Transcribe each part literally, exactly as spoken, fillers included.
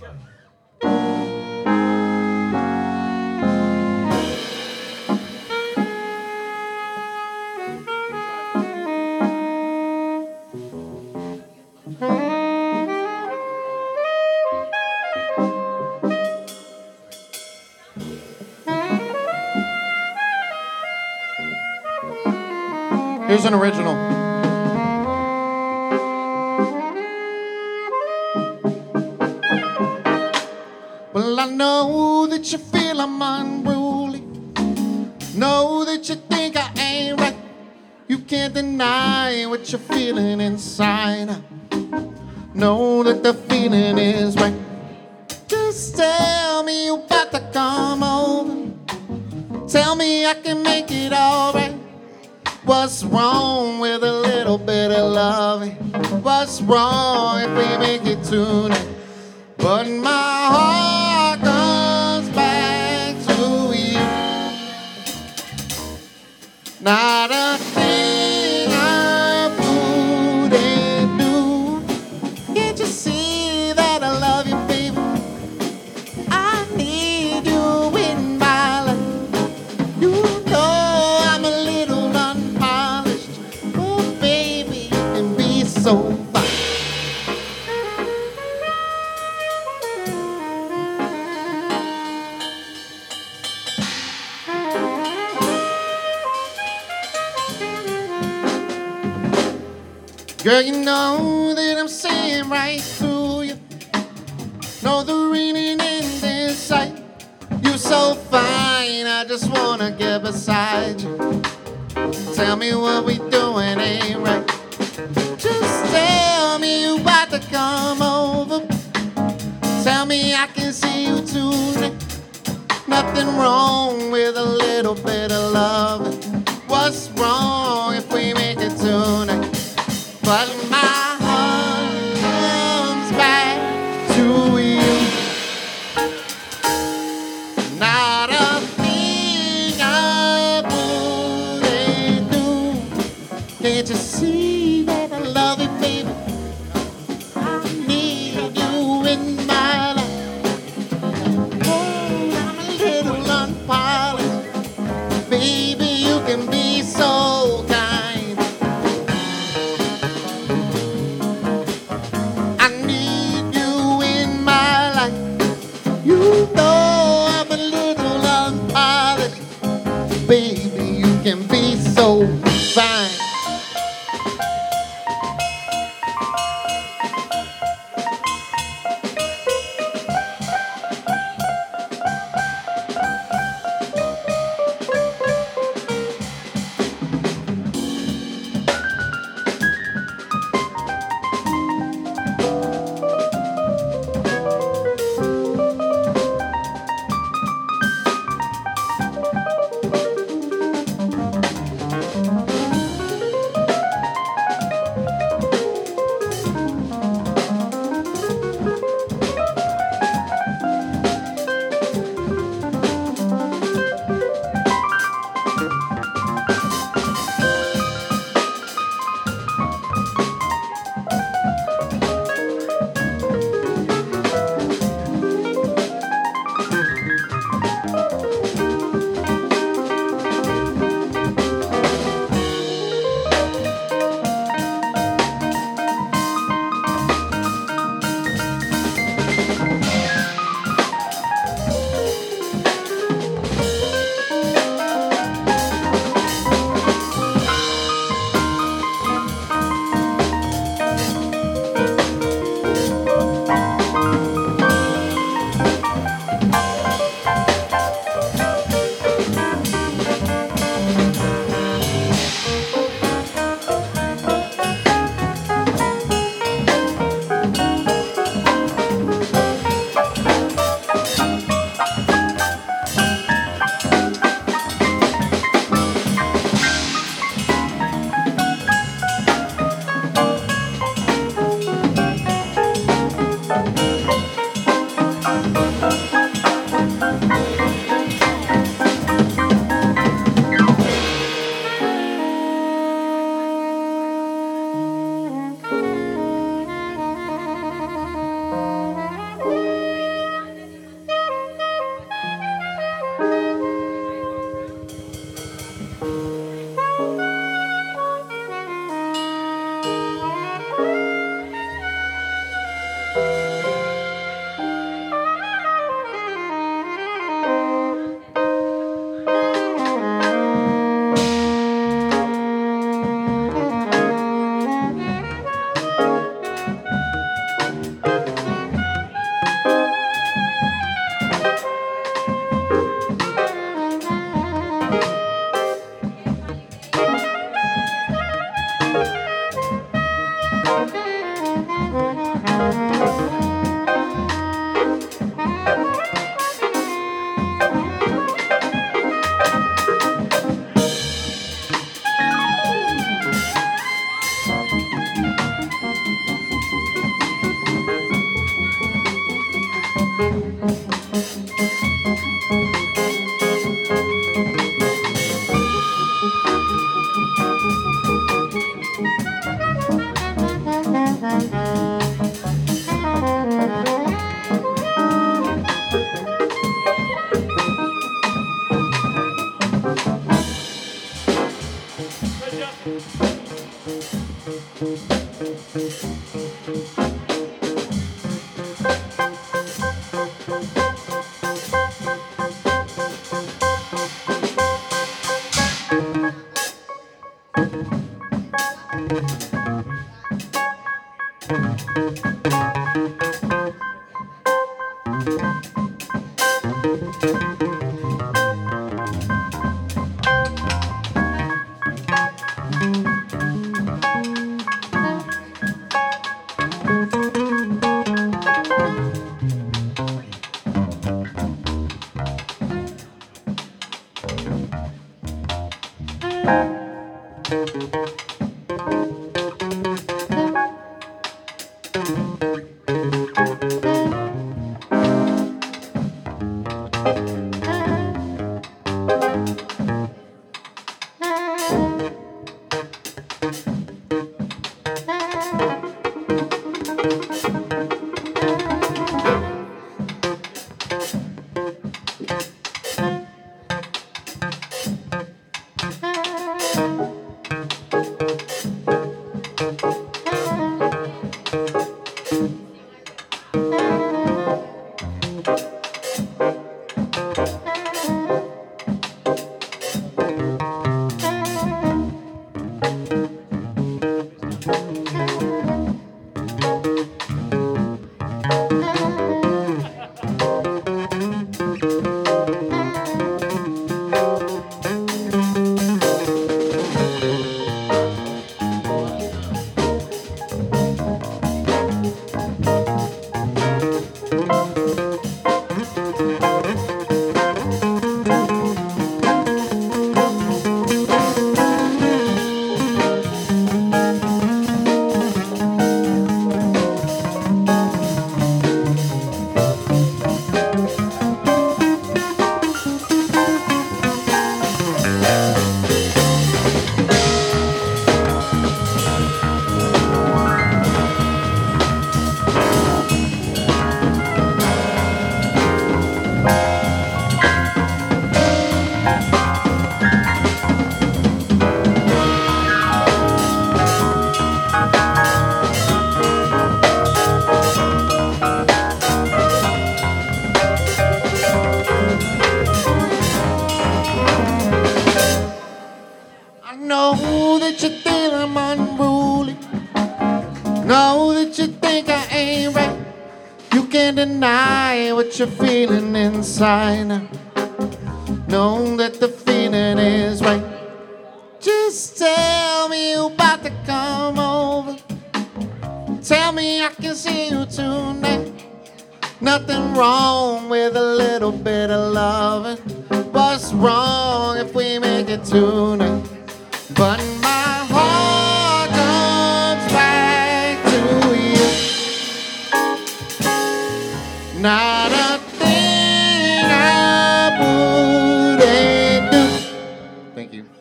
Here's an original. Well, I know that you feel I'm unruly. Know that you think I ain't right. You can't deny what you're feeling inside. Know that the feeling is right. Just tell me you about to come over. Tell me I can make it alright. What's wrong with a little bit of loving? What's wrong if we make it tonight? But my heart comes back to you. Not a thing I wouldn't do. Can't you see that I love you, baby? I need you in my life. You know I'm a little unpolished. Oh, baby, you can be so fine. Girl, you know that I'm seeing right through you. Know the reading in this sight. You're so fine, I just wanna get beside you. Tell me what we doing ain't right. Just tell me you about to come over. Tell me I can see you tonight. Nothing wrong with a little bit of love. What's wrong if we make it tonight? But my heart comes back to you. Not a thing I wouldn't do. Can't you see that I love you, baby? I need you in my life. Oh, I'm a little unpolished. Baby, you can be so kind. Know that you think I'm unruly. Know that you think I ain't right. You can't deny what you're feeling inside. Know that the feeling is right. Just tell me you about to come over. Tell me I can see you tonight. Nothing wrong with a little bit of loving. What's wrong if we make it tonight? But my heart comes back to you. Not a thing I wouldn't do. Thank you.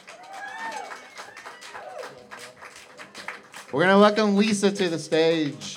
We're going to welcome Lisa to the stage.